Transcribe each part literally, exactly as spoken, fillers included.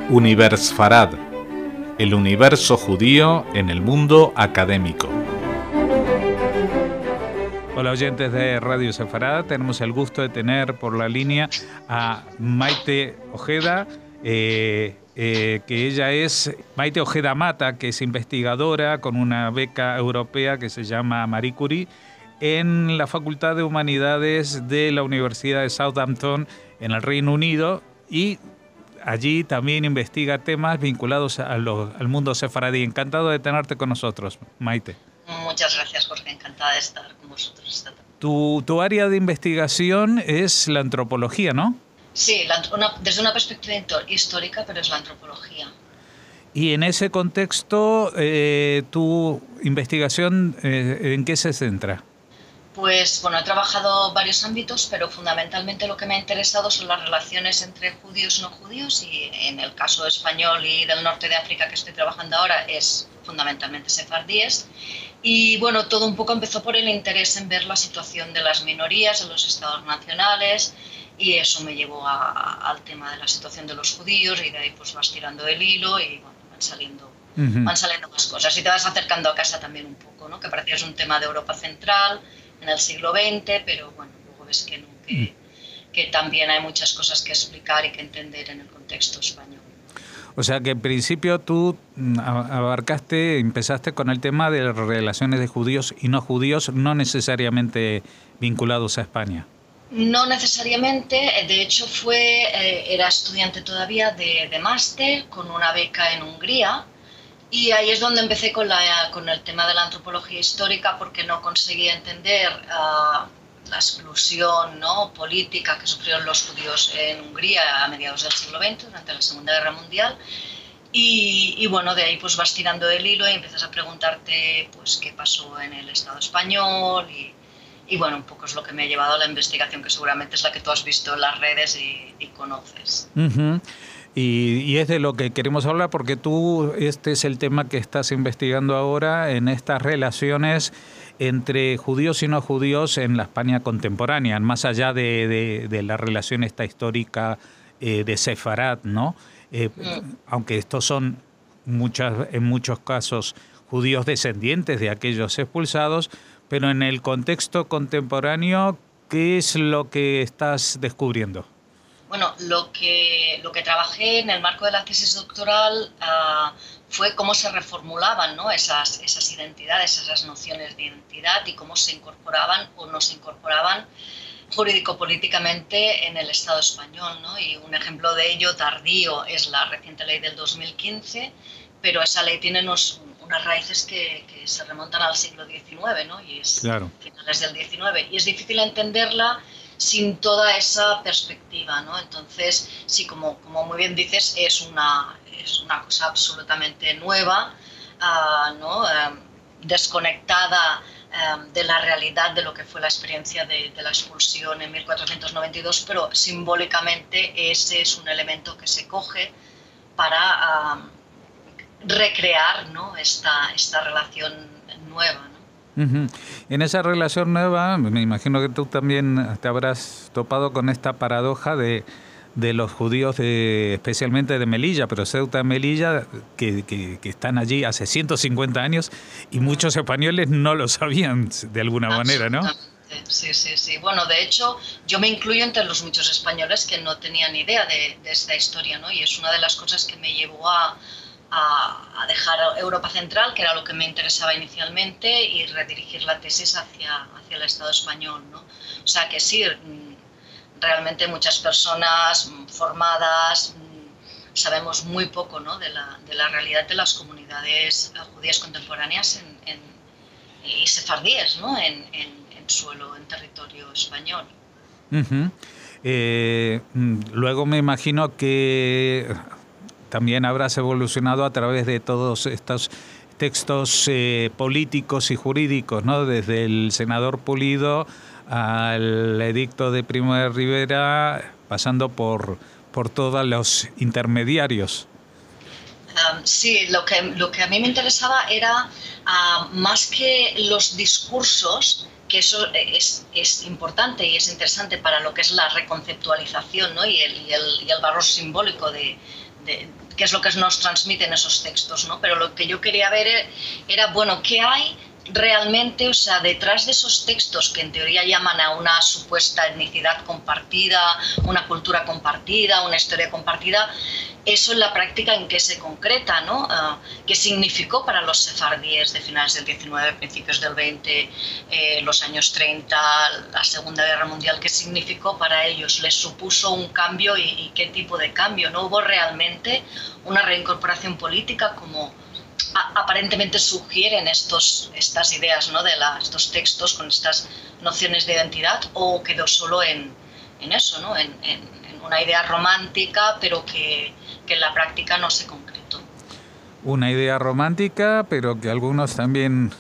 Universfarad, el universo judío en el mundo académico. Hola oyentes de Radio Sefarad, tenemos el gusto de tener por la línea a Maite Ojeda, eh, eh, que ella es Maite Ojeda Mata, que es investigadora con una beca europea que se llama Marie Curie en la Facultad de Humanidades de la Universidad de Southampton en el Reino Unido, y allí también investiga temas vinculados a lo, al mundo sefaradí. Encantado de tenerte con nosotros, Maite. Muchas gracias, Jorge. Encantada de estar con vosotros esta tarde. Tu, tu área de investigación es la antropología, ¿no? Sí, la, una, desde una perspectiva histórica, pero es la antropología. Y en ese contexto, eh, ¿tu investigación eh, en qué se centra? Pues bueno, he trabajado varios ámbitos, pero fundamentalmente lo que me ha interesado son las relaciones entre judíos y no judíos, y en el caso español y del norte de África que estoy trabajando ahora es fundamentalmente sefardíes. Y bueno, todo un poco empezó por el interés en ver la situación de las minorías en los estados nacionales, y eso me llevó a, a, al tema de la situación de los judíos, y de ahí pues vas tirando el hilo y bueno, van saliendo, uh-huh. van saliendo más cosas. Y te vas acercando a casa también un poco, ¿no? Que parecía es un tema de Europa Central en el siglo veinte, pero bueno, luego ves que, no, que, que también hay muchas cosas que explicar y que entender en el contexto español. O sea que en principio tú abarcaste, empezaste con el tema de las relaciones de judíos y no judíos, no necesariamente vinculados a España. No necesariamente, de hecho fue, eh, era estudiante todavía de, de máster con una beca en Hungría. Y ahí es donde empecé con, la, con el tema de la antropología histórica, porque no conseguía entender uh, la exclusión, ¿no?, política que sufrieron los judíos en Hungría a mediados del siglo veinte, durante la Segunda Guerra Mundial. Y, y bueno, de ahí pues vas tirando el hilo y empiezas a preguntarte pues qué pasó en el Estado español. Y, y bueno, un poco es lo que me ha llevado a la investigación, que seguramente es la que tú has visto en las redes y, y conoces. Uh-huh. Y, y es de lo que queremos hablar porque tú, este es el tema que estás investigando ahora en estas relaciones entre judíos y no judíos en la España contemporánea, más allá de, de, de la relación esta histórica eh, de Sefarad, ¿no? Eh, mm. Aunque estos son muchas, en muchos casos judíos descendientes de aquellos expulsados, pero en el contexto contemporáneo, ¿qué es lo que estás descubriendo? Bueno, lo que, lo que trabajé en el marco de la tesis doctoral uh, fue cómo se reformulaban, ¿no?, esas, esas identidades, esas nociones de identidad, y cómo se incorporaban o no se incorporaban jurídico-políticamente en el Estado español, ¿no? Y un ejemplo de ello tardío es la reciente ley del dos mil quince, pero esa ley tiene unos, unas raíces que, que se remontan al siglo diecinueve, ¿no? Y es claro. finales del diecinueve, y es difícil entenderla sin toda esa perspectiva, ¿no? Entonces, sí, como, como muy bien dices, es una, es una cosa absolutamente nueva, uh, ¿no? Um, desconectada um, de la realidad de lo que fue la experiencia de, de la expulsión en mil cuatrocientos noventa y dos, pero simbólicamente ese es un elemento que se coge para um, recrear, ¿no?, esta, esta relación nueva, ¿no? Uh-huh. En esa relación nueva, me imagino que tú también te habrás topado con esta paradoja de, de los judíos, de, especialmente de Melilla, pero Ceuta y Melilla, que, que, que están allí hace ciento cincuenta años y muchos españoles no lo sabían de alguna manera, ¿no? Sí, sí, sí. Bueno, de hecho, yo me incluyo entre los muchos españoles que no tenían idea de, de esta historia, ¿no? Y es una de las cosas que me llevó a... a dejar Europa Central, que era lo que me interesaba inicialmente, y redirigir la tesis hacia, hacia el Estado español, ¿no? O sea que sí, realmente muchas personas formadas sabemos muy poco, ¿no?, de la, de la realidad de las comunidades judías contemporáneas en, en, y sefardíes, ¿no?, en, en, en suelo, en territorio español. Uh-huh. Eh, luego me imagino que también habrás evolucionado a través de todos estos textos eh, políticos y jurídicos, ¿no? Desde el senador Pulido al edicto de Primo de Rivera, pasando por, por todos los intermediarios. Um, sí, lo que, lo que a mí me interesaba era, uh, más que los discursos, que eso es, es importante y es interesante para lo que es la reconceptualización, ¿no?, y, el, y, el, y el valor simbólico de, de, qué es lo que nos transmiten esos textos, ¿no? Pero lo que yo quería ver era, bueno, ¿qué hay realmente, o sea, detrás de esos textos que en teoría llaman a una supuesta etnicidad compartida, una cultura compartida, una historia compartida, eso en la práctica en qué se concreta, ¿no? Uh, ¿Qué significó para los sefardíes de finales del diecinueve, principios del veinte, eh, los años treinta, la Segunda Guerra Mundial? ¿Qué significó para ellos? ¿Les supuso un cambio y, y qué tipo de cambio? ¿No hubo realmente una reincorporación política como a, aparentemente sugieren estos, estas ideas, ¿no? De la, estos textos con estas nociones de identidad, o quedó solo en, en eso, ¿no? En, en, en una idea romántica, pero que, que en la práctica no se concretó? Una idea romántica, pero que algunos también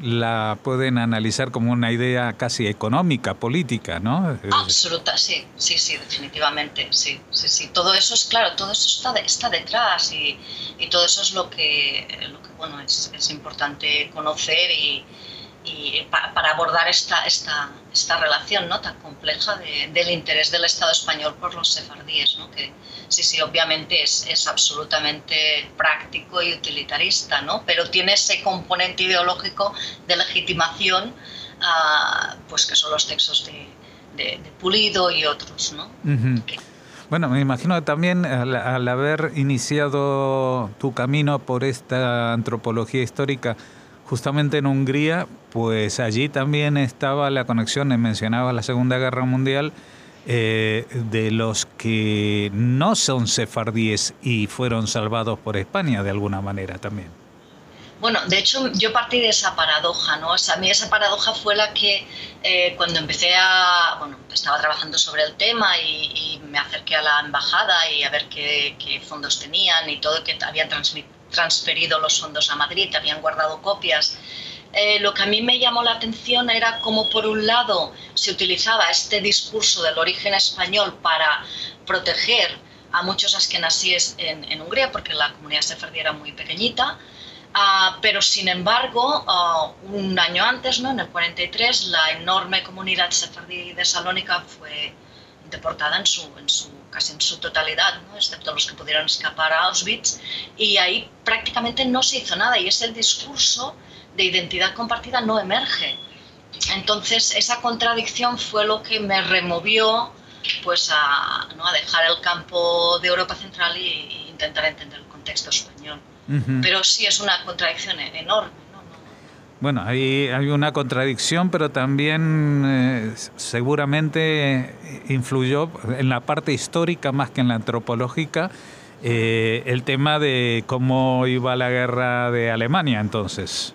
la pueden analizar como una idea casi económica, política, ¿no? Absoluta, sí, sí, sí, definitivamente, sí, sí, sí. Todo eso es claro, todo eso está, de, está detrás y, y todo eso es lo que, lo que bueno, es, es importante conocer y, y para, para abordar esta, esta, esta relación, ¿no? Tan compleja de, del interés del Estado español por los sefardíes, ¿no? Que sí, sí, obviamente es, es absolutamente práctico y utilitarista, ¿no? Pero tiene ese componente ideológico de legitimación, uh, pues que son los textos de, de, de Pulido y otros, ¿no? Uh-huh. Que, bueno, me imagino que también al, al haber iniciado tu camino por esta antropología histórica justamente en Hungría, pues allí también estaba la conexión, mencionaba la Segunda Guerra Mundial, eh, de los que no son sefardíes y fueron salvados por España de alguna manera también. Bueno, de hecho yo partí de esa paradoja, ¿no? O sea, a mí esa paradoja fue la que eh, cuando empecé a, bueno, estaba trabajando sobre el tema y, y me acerqué a la embajada y a ver qué, qué fondos tenían y todo, que habían transferido los fondos a Madrid, habían guardado copias. Eh, lo que a mí me llamó la atención era cómo por un lado se utilizaba este discurso del origen español para proteger a muchos askenazíes en, en Hungría, porque la comunidad sefardí era muy pequeñita, uh, pero sin embargo, uh, un año antes, ¿no? En el cuarenta y tres, la enorme comunidad sefardí de Salónica fue deportada en su, en su, casi en su totalidad, ¿no? Excepto los que pudieron escapar a Auschwitz, y ahí prácticamente no se hizo nada, y es el discurso de identidad compartida no emerge. Entonces esa contradicción fue lo que me removió, pues a, ¿no? a dejar el campo de Europa Central e intentar entender el contexto español. Uh-huh. Pero sí es una contradicción enorme, ¿no? No, no. Bueno, hay, hay una contradicción, pero también eh, seguramente influyó en la parte histórica más que en la antropológica, eh, el tema de cómo iba la guerra de Alemania entonces.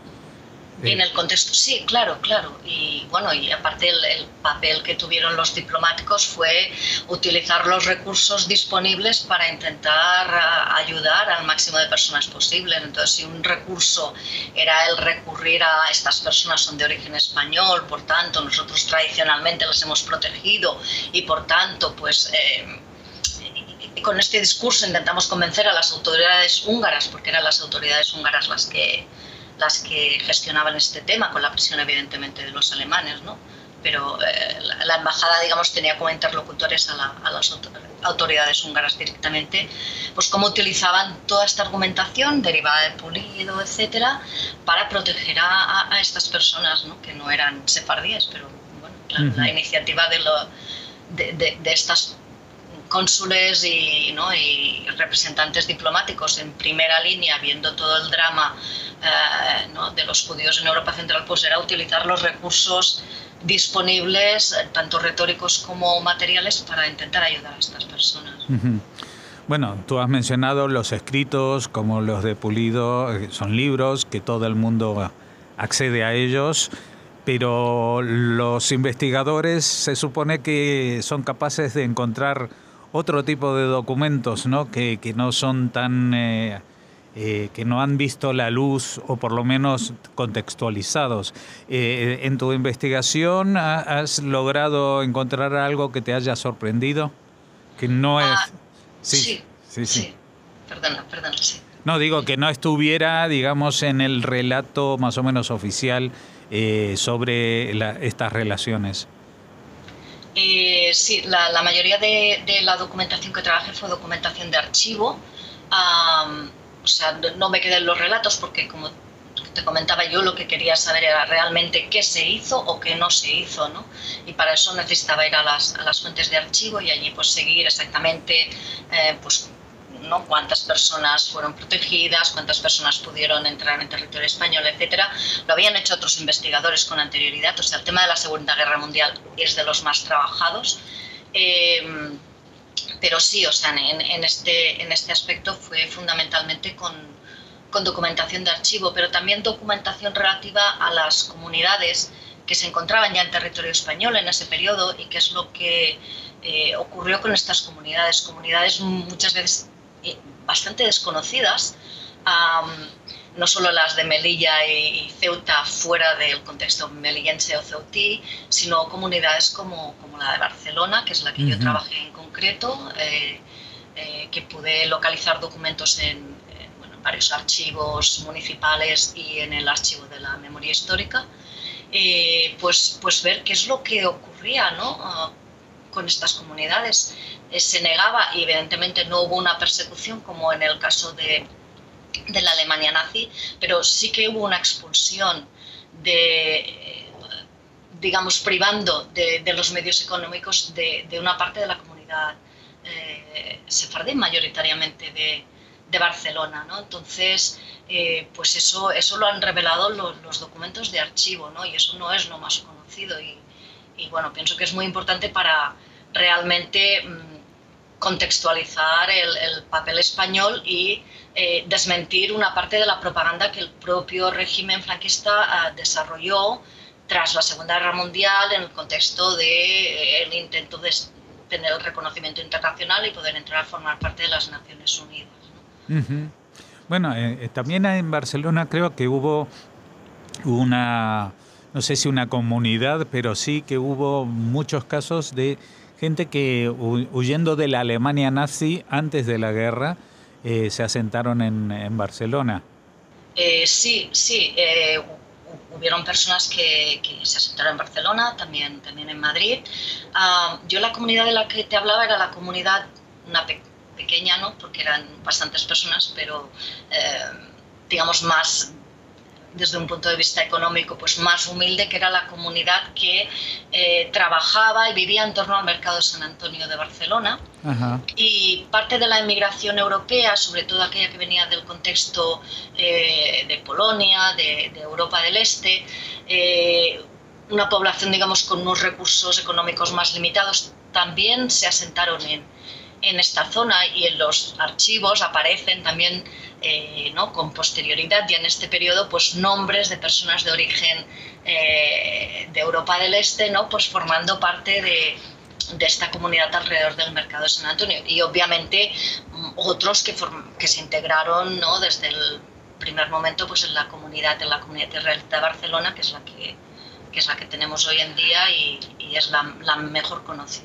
En el contexto, sí, claro, claro. Y bueno, y aparte el, el papel que tuvieron los diplomáticos fue utilizar los recursos disponibles para intentar uh, ayudar al máximo de personas posibles. Entonces, si un recurso era el recurrir a estas personas son de origen español, por tanto, nosotros tradicionalmente las hemos protegido y por tanto, pues... Eh, con este discurso intentamos convencer a las autoridades húngaras, porque eran las autoridades húngaras las que... las que gestionaban este tema, con la presión evidentemente de los alemanes, ¿no? Pero eh, la, la embajada, digamos, tenía como interlocutores a, la, a las autoridades húngaras directamente, pues cómo utilizaban toda esta argumentación derivada de Pulido, etcétera, para proteger a, a estas personas, ¿no? Que no eran sefardíes, pero bueno, la, uh-huh. la iniciativa de, lo, de, de, de estas cónsules y, ¿no? y representantes diplomáticos en primera línea, viendo todo el drama eh, ¿no? de los judíos en Europa Central, pues era utilizar los recursos disponibles, tanto retóricos como materiales, para intentar ayudar a estas personas. Uh-huh. Bueno, tú has mencionado los escritos como los de Pulido, son libros que todo el mundo accede a ellos, pero los investigadores se supone que son capaces de encontrar otro tipo de documentos, ¿no? que, que no son tan... Eh, eh, que no han visto la luz o por lo menos contextualizados. Eh, ¿En tu investigación has logrado encontrar algo que te haya sorprendido? Que no es... Ah, sí, sí, sí, sí. sí. Perdona, perdona, sí. No, digo que no estuviera, digamos, en el relato más o menos oficial eh, sobre la, estas relaciones. Eh, sí, la, la mayoría de, de la documentación que trabajé fue documentación de archivo, Um, o sea, no me quedé en los relatos porque, como te comentaba, yo lo que quería saber era realmente qué se hizo o qué no se hizo, ¿no? Y para eso necesitaba ir a las, a las fuentes de archivo y allí pues seguir exactamente eh, pues, ¿no? cuántas personas fueron protegidas, cuántas personas pudieron entrar en territorio español, etcétera. Lo habían hecho otros investigadores con anterioridad, o sea, el tema de la Segunda Guerra Mundial es de los más trabajados. Eh, pero sí, o sea, en, en, este, en este aspecto fue fundamentalmente con, con documentación de archivo, pero también documentación relativa a las comunidades que se encontraban ya en territorio español en ese periodo y qué es lo que eh, ocurrió con estas comunidades, comunidades muchas veces bastante desconocidas, um, no solo las de Melilla y Ceuta fuera del contexto melillense o ceutí, sino comunidades como, como la de Barcelona, que es la que uh-huh. yo trabajé en concreto, eh, eh, que pude localizar documentos en, en bueno, varios archivos municipales y en el archivo de la memoria histórica, eh, pues, pues ver qué es lo que ocurría, ¿no? Uh, con estas comunidades. Eh, se negaba y evidentemente no hubo una persecución como en el caso de, de la Alemania nazi, pero sí que hubo una expulsión de, digamos, privando de, de los medios económicos de, de una parte de la comunidad eh, sefardí, mayoritariamente de, de Barcelona, ¿no? Entonces, eh, pues eso, eso lo han revelado los, los documentos de archivo, ¿no? Y eso no es lo más conocido y Y bueno, pienso que es muy importante para realmente mmm, contextualizar el, el papel español y eh, desmentir una parte de la propaganda que el propio régimen franquista eh, desarrolló tras la Segunda Guerra Mundial en el contexto del de, eh, intento de tener el reconocimiento internacional y poder entrar a formar parte de las Naciones Unidas, ¿no? Uh-huh. Bueno, eh, también en Barcelona creo que hubo una... no sé si una comunidad, pero sí que hubo muchos casos de gente que huyendo de la Alemania nazi antes de la guerra eh, se asentaron en, en Barcelona. Eh, sí, sí. Eh, hubieron personas que, que se asentaron en Barcelona, también, también en Madrid. Uh, yo la comunidad de la que te hablaba era la comunidad, una pe- pequeña, ¿no? Porque eran bastantes personas, pero eh, digamos más... desde un punto de vista económico, pues más humilde, que era la comunidad que eh, trabajaba y vivía en torno al mercado de San Antonio de Barcelona. Ajá. Y parte de la inmigración europea, sobre todo aquella que venía del contexto eh, de Polonia, de, de Europa del Este, eh, una población, digamos, con unos recursos económicos más limitados, también se asentaron en, en esta zona y en los archivos aparecen también Eh, ¿no? con posterioridad y en este periodo pues nombres de personas de origen eh, de Europa del Este, ¿no? pues formando parte de, de esta comunidad alrededor del mercado de San Antonio y obviamente otros que, form- que se integraron, ¿no? desde el primer momento pues en la comunidad en la comunidad israelita de Barcelona, que es la que, que es la que tenemos hoy en día y, y es la, la mejor conocida.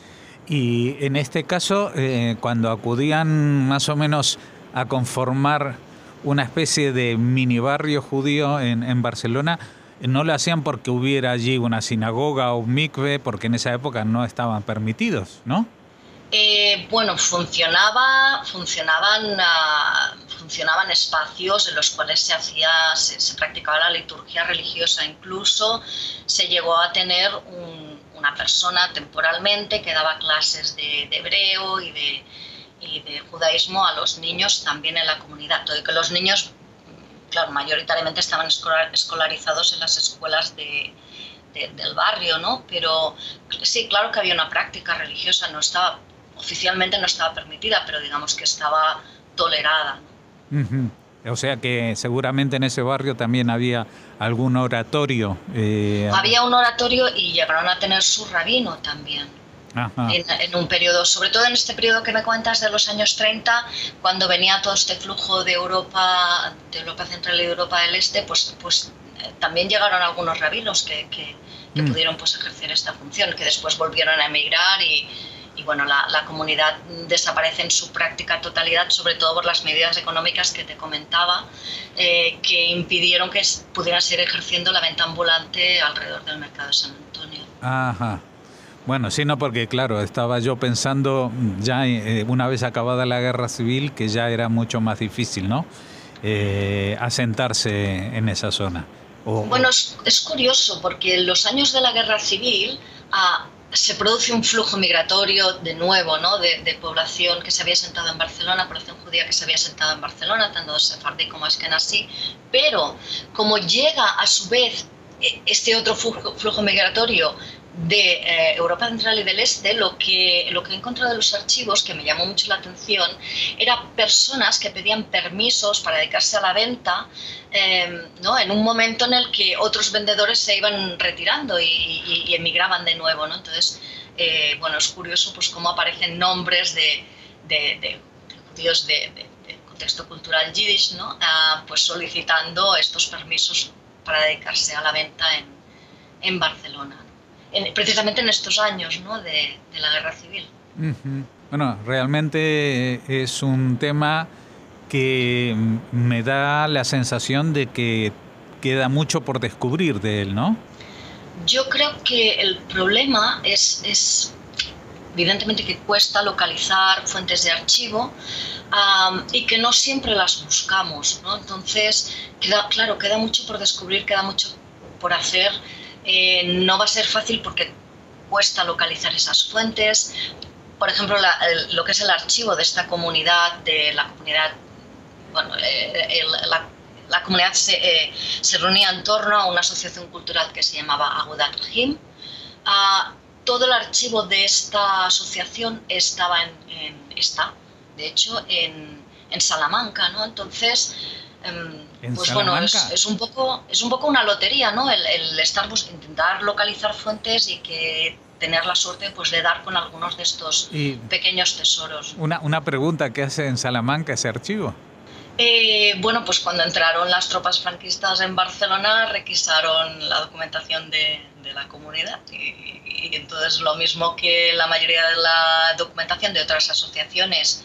Y en este caso eh, cuando acudían más o menos a conformar una especie de mini barrio judío en, en Barcelona, no lo hacían porque hubiera allí una sinagoga o un mikve, porque en esa época no estaban permitidos, ¿no? Eh, bueno, funcionaba, funcionaban, uh, funcionaban espacios en los cuales se hacía, se, se practicaba la liturgia religiosa, incluso se llegó a tener un, una persona temporalmente que daba clases de, de hebreo y de y de judaísmo a los niños también en la comunidad, todo y que los niños, claro, mayoritariamente estaban escolarizados en las escuelas de, de, del barrio, ¿no? Pero sí, claro que había una práctica religiosa, no estaba, oficialmente no estaba permitida, pero digamos que estaba tolerada, ¿no? Uh-huh. O sea que seguramente en ese barrio también había algún oratorio. Eh... Había un oratorio y llegaron a tener su rabino también. En, en un periodo, sobre todo en este periodo que me cuentas de los años treinta, cuando venía todo este flujo de Europa, de Europa Central y de Europa del Este, pues, pues eh, también llegaron algunos rabinos que, que, que mm. pudieron pues, ejercer esta función, que después volvieron a emigrar y, y bueno, la, la comunidad desaparece en su práctica totalidad, sobre todo por las medidas económicas que te comentaba, eh, que impidieron que pudieran seguir ejerciendo la venta ambulante alrededor del mercado de San Antonio. Ajá. Bueno, sí, no, porque claro, estaba yo pensando ya eh, una vez acabada la guerra civil que ya era mucho más difícil, ¿no? Eh, asentarse en esa zona. O, bueno, es, es curioso porque en los años de la guerra civil ah, se produce un flujo migratorio de nuevo, ¿no? de, de población que se había asentado en Barcelona, población judía que se había asentado en Barcelona, tanto sefardí como askenazí, pero como llega a su vez este otro flujo, flujo migratorio de eh, Europa Central y del Este, lo que, lo que he encontrado en los archivos, que me llamó mucho la atención, eran personas que pedían permisos para dedicarse a la venta, eh, ¿no? en un momento en el que otros vendedores se iban retirando y, y, y emigraban de nuevo, ¿no? Entonces, eh, bueno, es curioso pues cómo aparecen nombres de, de, de, de judíos de, de, de contexto cultural yiddish, ¿no? Ah, pues solicitando estos permisos para dedicarse a la venta en, en Barcelona. En, precisamente en estos años, ¿no? de, de la guerra civil. Uh-huh. Bueno, realmente es un tema que me da la sensación de que queda mucho por descubrir de él, ¿no? Yo creo que el problema es, es evidentemente que cuesta localizar fuentes de archivo um, y que no siempre las buscamos, ¿no? Entonces, queda, claro, queda mucho por descubrir, queda mucho por hacer. Eh, no va a ser fácil porque cuesta localizar esas fuentes. Por ejemplo, la, el, lo que es el archivo de esta comunidad, de la comunidad, bueno, eh, el, la, la comunidad se, eh, se reunía en torno a una asociación cultural que se llamaba Agudat Rahim. Uh, todo el archivo de esta asociación estaba en, en está, de hecho, en, en Salamanca, ¿no? Entonces, pues bueno, es, es, un poco, es un poco una lotería, ¿no? El, el estar, pues, intentar localizar fuentes y que tener la suerte pues de dar con algunos de estos y pequeños tesoros. Una, una pregunta, ¿qué hace en Salamanca ese archivo? Eh, bueno, pues cuando entraron las tropas franquistas en Barcelona requisaron la documentación de, de la comunidad y, y entonces lo mismo que la mayoría de la documentación de otras asociaciones,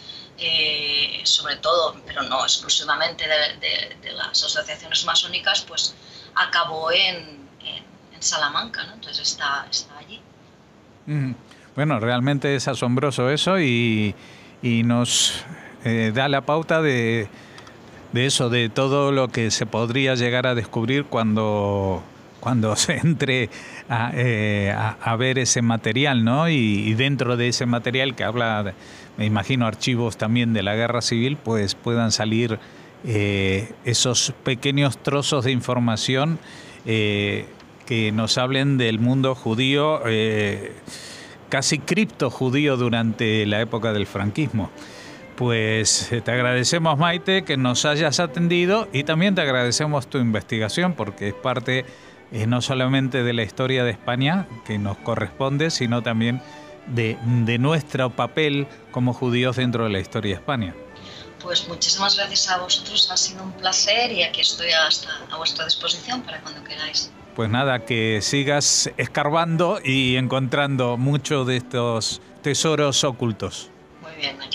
Eh, sobre todo, pero no exclusivamente de, de, de las asociaciones masónicas, pues acabó en, en, en Salamanca, ¿no? Entonces está, está allí. Mm. Bueno, realmente es asombroso eso y, y nos eh, da la pauta de, de eso, de todo lo que se podría llegar a descubrir cuando, cuando se entre a, eh, a, a ver ese material, ¿no? Y, y dentro de ese material que habla de, me imagino, archivos también de la guerra civil, pues puedan salir eh, esos pequeños trozos de información eh, que nos hablen del mundo judío, eh, casi cripto judío durante la época del franquismo. Pues te agradecemos, Maite, que nos hayas atendido y también te agradecemos tu investigación porque es parte eh, no solamente de la historia de España que nos corresponde, sino también De, de nuestro papel como judíos dentro de la historia de España. Pues muchísimas gracias a vosotros, ha sido un placer y aquí estoy hasta a vuestra disposición para cuando queráis. Pues nada, que sigas escarbando y encontrando muchos de estos tesoros ocultos. Muy bien.